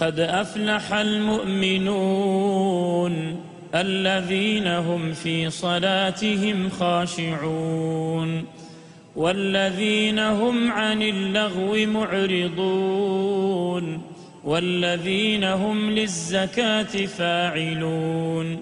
قد أفلح المؤمنون الذين هم في صلاتهم خاشعون والذين هم عن اللغو معرضون والذين هم للزكاة فاعلون.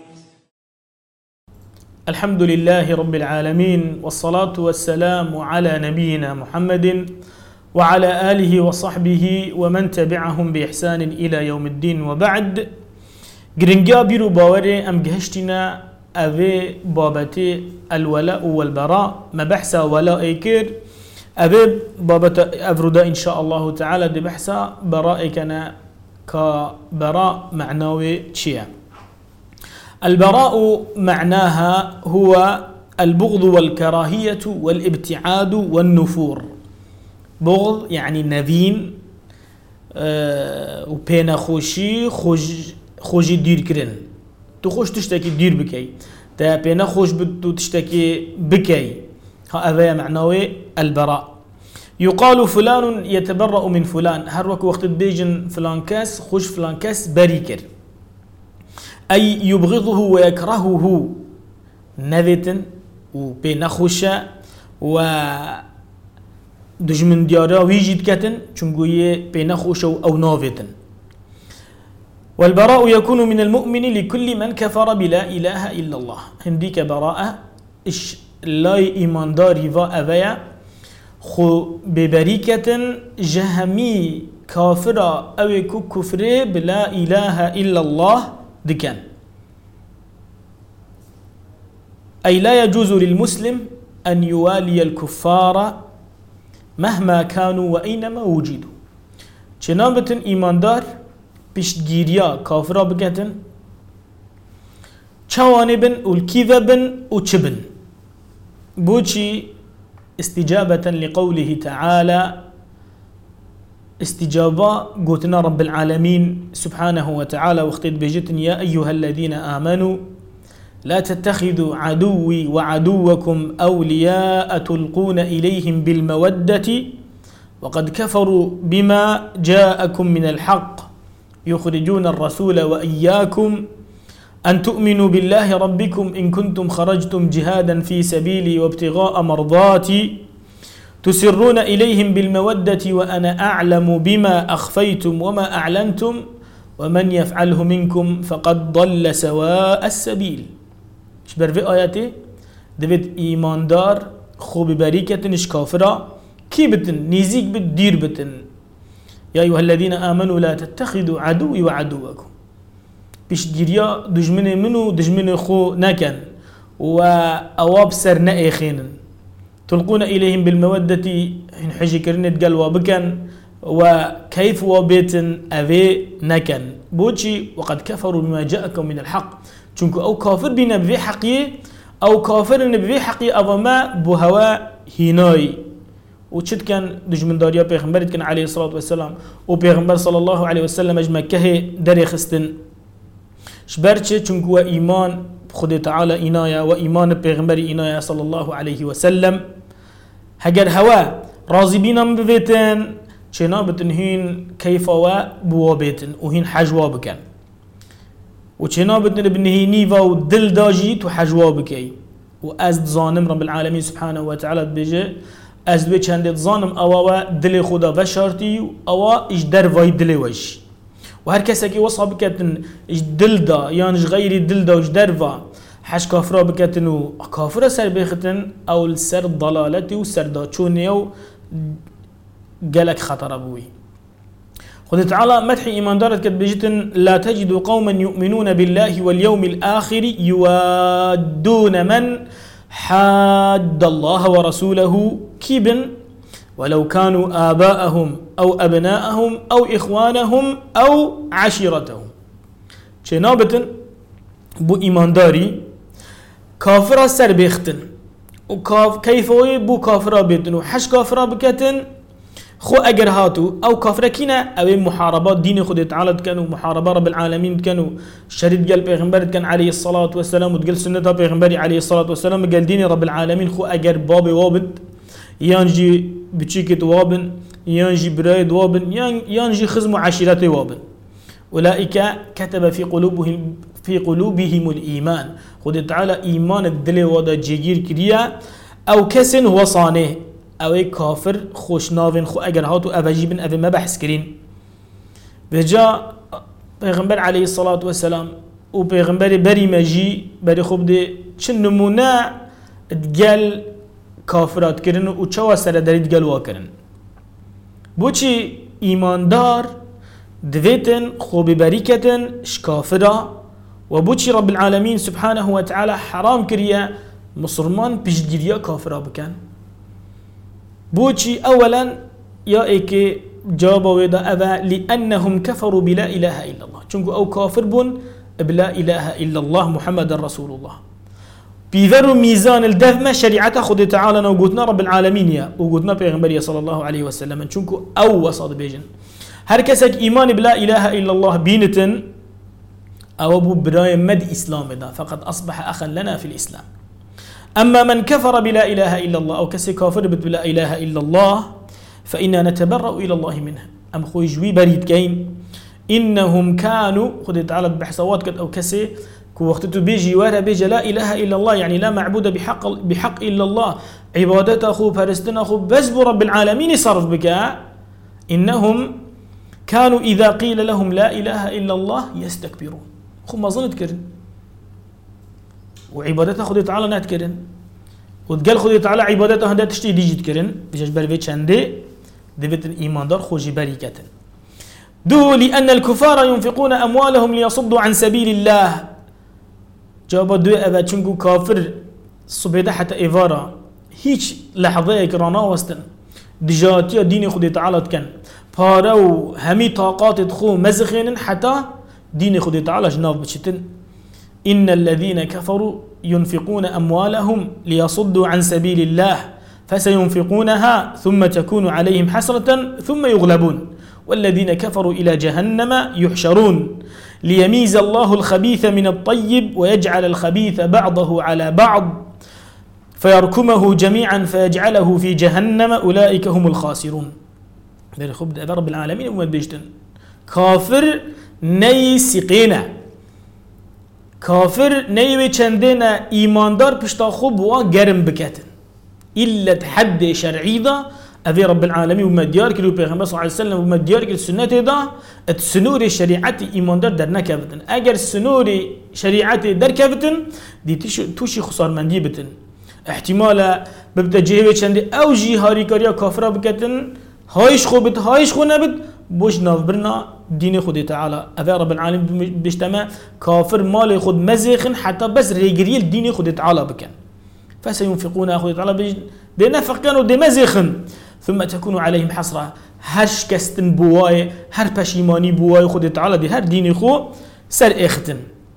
الحمد لله رب العالمين، والصلاة والسلام على نبينا محمد وعلى آله وصحبه ومن تبعهم بإحسان إلى يوم الدين. وبعد جرنجا بيرو باوري أم جهشتنا أبي بابتي الولاء والبراء ما بحثا ولاء إيكر أبي بابتا أفردا إن شاء الله تعالى دي بحثا براء كنا كبراء معنوي تشيا. البراء معناها هو البغض والكراهية والابتعاد والنفور. بغض يعني نفين وبين خوشي خوشي دير كرن، تخوش تشتكي دير بكي، تا بين خوش بدو تشتكي بكي. هذا معناه البراء. يقال فلان يتبرأ من فلان، هر وقت بيجن فلان كاس خوش فلان كاس بريكر، أي يبغضه ويكرهه نذتن وبين خوشة و دجمن ديارا ويجد كتن چونگوية بين خوشة أو نافتن. والبراء يكون من المؤمن لكل من كفر بلا إله إلا الله. هنديك براءة إش لا إيمان داري فا أبايا خو ببريكة جهمي كافرة أو كفر بلا إله إلا الله دكان. أي لا يجوز للمسلم أن يوالي الكفار مهما كانوا وأينما وجدوا. چنابتن إيمان دار بشتگيريا كافرا بكتن چوانبن والكذبن وچبن بوچي استجابة لقوله تعالى، استجابة قوتنا رب العالمين سبحانه وتعالى واختد بجتن يا أيها الذين آمنوا لا تتخذوا عدوي وعدوكم أولياء تلقون إليهم بالمودة وقد كفروا بما جاءكم من الحق يخرجون الرسول وإياكم أن تؤمنوا بالله ربكم إن كنتم خرجتم جهادا في سبيلي وابتغاء مرضاتي تسرون إليهم بالمودة وأنا أعلم بما أخفيتم وما أعلنتم ومن يفعله منكم فقد ضل سواء السبيل. شبر في آياتي دبت إيمان دار خوب بريكة نش كافرة كي بتن نيزيك بتدير بتن يا أيها الذين آمنوا لا تتخذوا عدوي وعدوكم بيش ديريا دجمن منو دجمن خو نكن وأواب سر نأخين تلقون إليهم بالمودة إن حجي كرنت قال وبكن وكيف وبيتن أذي نكن بوشي وقد كفروا بما جاءكم من الحق. چونكو أو كافر بنا بذي حقية أو كافر بذي حقية أو ما بهوا هناي. وشد كان دجمن داريا پیغمبر كان عليه الصلاة والسلام وبيغمبر صلى الله عليه وسلم اجمع كه دري خستن شبرچه چونكو إيمان خود تعالى إنايا وإيمان پیغمبر إنايا صلى الله عليه وسلم هجر هوا راضي بينا ببيتن چنا بتنهين كيف وبوابتن وهين حجوا بكن وچنا بتن بنهيني و دل داجيت وحجوا بكي وأزد ظانم رب العالمين سبحانه وتعالى بيجي أزد بي چند ظانم أوا دل خدا وشارتي أوا إج در واي دل وش وهر كسا كي وصا بكتن إج دل دا يعني غير دل دا إج در وا حش كافرا بكتن و كافرا سر بيختن أو السر ضلالتي و سر دا چوني و قالك خطر أبوي. خذ تعالى مدح إيمان دارت كد بجتن لا تجد قوما يؤمنون بالله واليوم الآخر يوادون من حاد الله ورسوله كيبن ولو كانوا آباءهم أو أبناءهم أو إخوانهم أو عشيرتهم. شنابتن بو إيمان داري كافرة سر بيختن كيف بو كافرة بيتن وحش كافرة بكتن خو اگر هاتو او كافر كينا او محاربات دين خود تعالى كانوا محاربة رب العالمين كانوا شريط قال پیغمبر كان عليه الصلاة والسلام وتقال سنة پیغمبر عليه الصلاة والسلام قال دين رب العالمين خو اگر باب وابد يانجي بچيكت وابن يانجي برايد وابن يانجي خزم عشيرته وابن أولئك كتب في قلوبهم الإيمان خد تعالى إيمان الدل ودا جيجير كريا أو كسن هو صانه أو كافر خوش نافن خو أجر هاتو أفجيبن أف ما بحث كرين بجا پیغمبر عليه الصلاة والسلام و پیغمبر بری مجی بری خوب ده چه نمونه ادگل کافرات کرن و چه واسره دارید گل وا کرن بوچی ایماندار دویتن خوب بری کتن شکافرا و بوچی رب العالمین سبحانه و تعالی حرام کریه مسلمان پیشگیریا کافرا بکن بوچی اولا یا ایک جواب ويدا أبا لأنهم كفروا بلا إله إلا الله چونكو أو كافر بون بلا إله إلا الله محمد رسول الله بيذروا ميزان الدفمة شريعته خد تعالى وقوتنا رب العالمين يا وقوتنا بيغمبرية صلى الله عليه وسلم چونكو أو وصاد بيجن هر كسك إيمان بلا إله إلا الله بينتن أو أبو براي مد إسلام دا فقد أصبح أخا لنا في الإسلام أما من كفر بلا إله إلا الله أو كسك كافر بلا إله إلا الله فإنا نتبرأ إلى الله منها أم خوي جوي بريد كين إنهم كانوا خذ تعالى بحصوات كت أو كسي كو وقتتو بيجي ورا بيجي لا إله إلا الله يعني لا معبود بحق إلا الله عبادته أخو فرستنا أخو بس رب العالمين صرف بك إنهم كانوا إذا قيل لهم لا إله إلا الله يستكبرون خو ما ظنت كرن وعبادته خذ تعالى نات كرن وتقال خذ تعالى عبادته هدا تشتي ديجيت كرن بيجي بربيت شندي دبت الإيمان دار خوجي بريكة دو لأن الكفار ينفقون أموالهم ليصدوا عن سبيل الله جواب دو أبا چنكو كافر صبيدة حتى إيفارا هيج لحظة كرانا وستن دجاتيا دين خدي تعالى كان بارو همي طاقات تخو مزخين حتى دين خدي تعالى جناب بشتن إن الذين كفروا ينفقون أموالهم ليصدوا عن سبيل الله فسينفقونها ثم تكون عليهم حسرة ثم يغلبون والذين كفروا إلى جهنم يحشرون ليميز الله الخبيث من الطيب ويجعل الخبيث بعضه على بعض فيركمه جميعا فيجعله في جهنم أولئك هم الخاسرون رب العالمين أمد بيجتن كافر نيسقينا كافر نيوي چندنا إيماندار پشتا خوب و گرم بكتن إلا تحدي شرعي دا أذي رب العالمين ومديار كل بيغمبر صلى الله عليه وسلم ومديار كل السنة دا السنوري شريعتي إيمان دار در نكفتن أجر السنوري شريعتي در كفتن دي توشي خسار مندي بتن احتمالا ببدا جهوي چندي أو جهاري كاريا كافرا بكتن هايش خو بت هايش خو نبت بوش ناف برنا دين خود تعالى أذي رب العالمين بيجتمع كافر مالي خود مزيخن حتى بس ريجريل دين خود تعالى بكن فسينفقون أخذ تعالى بنفق كانوا دمزخن ثم تكون عليهم حسرة هش كستن بواي هر بشيماني بواي خد تعالى دي هر ديني خو سر اختن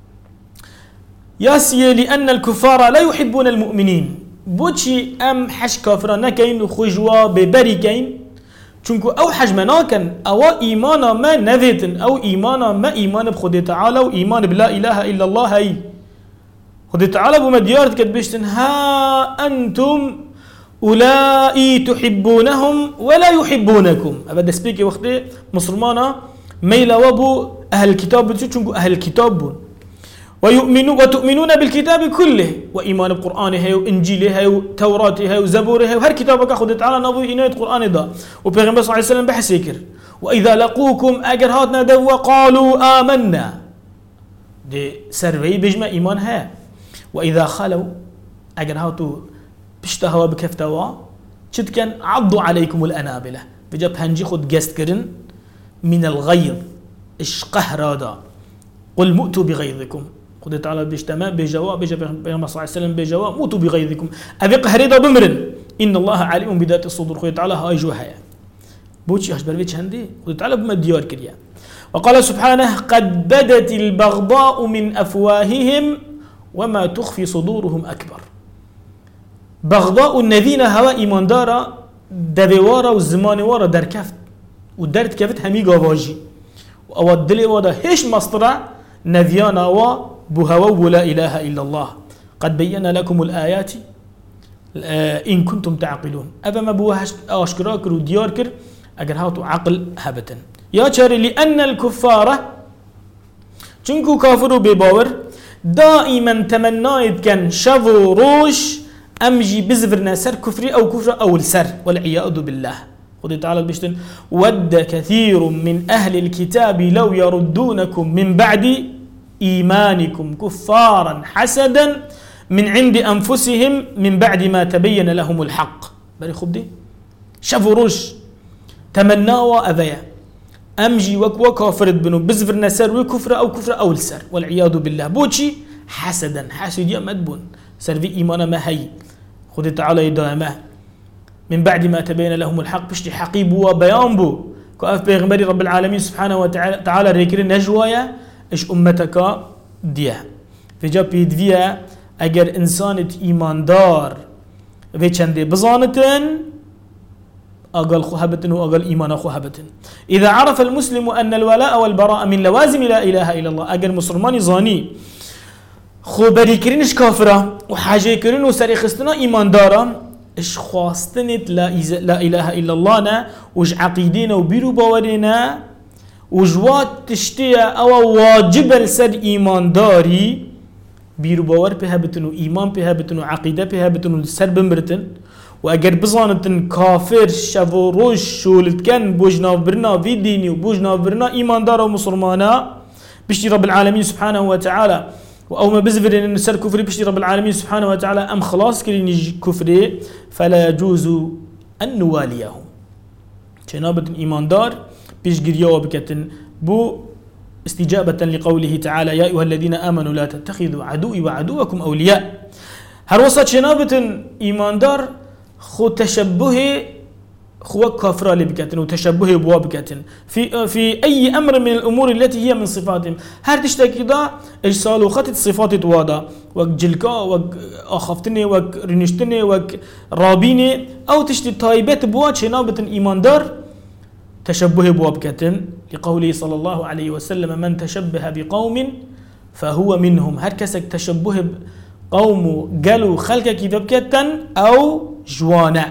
ياسي لأن الكفار لا يحبون المؤمنين بوشي أم حش كافران كين خجوا ببري كين چونكو أو حجمنا كان أو إيمانا ما نذيتن أو إيمانا ما إيمان بخد تعالى وإيمان بلا إله إلا الله هاي خد تعالى بمديارت كتبشتن ها أنتم أولئي تحبونهم ولا يحبونكم أبدا سبيكي وقتي مسلمانا ميلا وابو أهل الكتاب بتشوفوا أهل الكتاب بون وتؤمنون بالكتاب كله وإيمان بقرآنه وإنجيله وتوراته وزبوره وهر كتابك خد تعالى نبوي إناية قرآن دا وبيغمبر صلى الله عليه وسلم بحسيكر وإذا لقوكم أجرهاتنا دوا قالوا آمنا دي سرفي بجمع إيمان ها وإذا خلوا أجرهاتو بشتهوا بكفتوا شد كان عضوا عليكم الأنابلة بجاب هنجي خد جست كرن من الغيظ إش قهر هذا قل مؤتوا بغيظكم خد تعالى بيجتمع بجواب بيجا بيغمبر صلى الله عليه وسلم بجواب موتوا بغيظكم أبي قهريدا بمرن إن الله عليم بذات الصدور خد تعالى هاي جوهايا بوتشي هاش بربيتش هندي خد تعالى بمديار كريا وقال سبحانه قد بدت البغضاء من أفواههم وما تخفي صدورهم أكبر بغضاء الذين هوا إيمان دارا دوارا والزمان وارا در كفت ودرت كفت همي قواجي وأودلي ودا هيش مصطرع نذيانا وبهوا لا إله إلا الله قد بينا لكم الآيات إن كنتم تعقلون أبا ما بوهاش أشكراكر ودياركر أجر هاتو عقل هبتا يا شاري لأن الكفار چونكو كافر بباور دائما تمنايد كان شفو روش امجي بزفرنا سر كفري او كفر او السر والعياذ بالله. خذ تعالى بشتن ود كثير من اهل الكتاب لو يردونكم من بعد ايمانكم كفارا حسدا من عند انفسهم من بعد ما تبين لهم الحق. بري خبدي شفو روش تمناوا اذيا امجي وكوا كافرت بنو بزفرنا سر وكفر او كفر او السر والعياذ بالله. بوشي حسدا حاسد يا مدبون سر في ايمان ما هي. خذ تعالى دائما من بعد ما تبين لهم الحق بشتي حقيب وبيان بو كاف بيغمبري رب العالمين سبحانه وتعالى ريكري نجوايا ايش امتك ديا في جاب بيدفيا اگر انسان ايمان دار في چندي بزانتن اقل خوهبتن واقل ايمان خوهبتن. اذا عرف المسلم ان الولاء والبراء من لوازم لا اله الا الله اگر مسلماني زاني خو بريكرينش كافره وحاجه كرين وسري خستنا ايمان دارا اش خواستنت لا اله الا الله نا وش عقيدينا وبيرو باورينا وجوات تشتيا او واجب السد ايمان داري بيرو باور بها بتنو ايمان بها بتنو عقيده بها بتنو سر بمرتن واگر بزانتن كافر شفو روش شولت كان بوجنا برنا في ديني وبوجنا برنا ايمان دار ومسلمانا بشتي رب العالمين سبحانه وتعالى او ما بزفر ان سر كفري بشتي رب العالمين سبحانه وتعالى ام خلاص كريني كفري فلا يجوز ان نواليهم. جنابة ايمان دار بيش قريا وبكتن بو استجابة لقوله تعالى يا ايها الذين امنوا لا تتخذوا عدوي وعدوكم اولياء. هروصة جنابة ايمان دار خو تشبه خو كافر لبكتن وتشبه بوا بكتن في اي امر من الامور التي هي من صفاتهم. هر تشتكي دا ايش صالو خطت صفات توادا وك جلكا وك اخفتني وك رنشتني وك رابيني او تشتي طيبات بوا جنابة ايمان دار تشبه بوا بكتن لقوله صلى الله عليه وسلم من تشبه بقوم فهو منهم. هر كسك تشبه قوم قالوا خلقك بكتن او جوانا.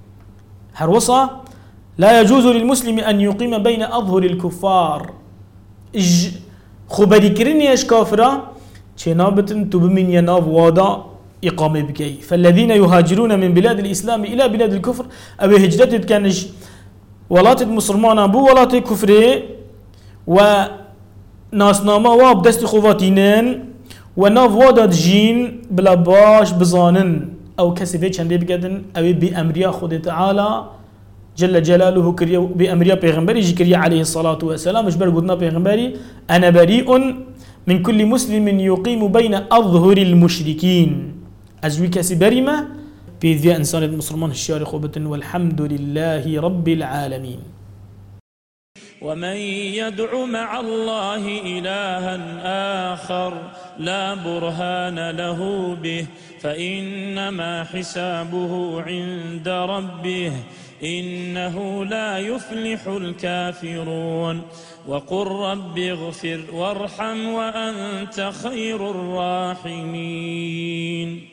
هروصة لا يجوز للمسلم أن يقيم بين أظهر الكفار خبري كرينيش كافرة چنابتن تبمن يناف وادا إقامة بكي. فالذين يهاجرون من بلاد الإسلام إلى بلاد الكفر أو هجرتت كانش ولات مسلمانا بو ولات كفري وناسناما واب دست خواتينين وناف وادا جين بلا باش بزانن او كسبه چنده بگدن او بامريا خود تعالى جل جلاله كريا بامريا پیغمبري جكريا عليه الصلاه والسلام اجبر قدنا پیغمبري انا بريء من كل مسلم يقيم بين اظهر المشركين ازوي كسبريما بيذيا انسان المسلمان الشارع خوبتن والحمد لله رب العالمين. ومن يدع مع الله إلها آخر لا برهان له به فإنما حسابه عند ربه إنه لا يفلح الكافرون. وقل رب اغفر وارحم وأنت خير الراحمين.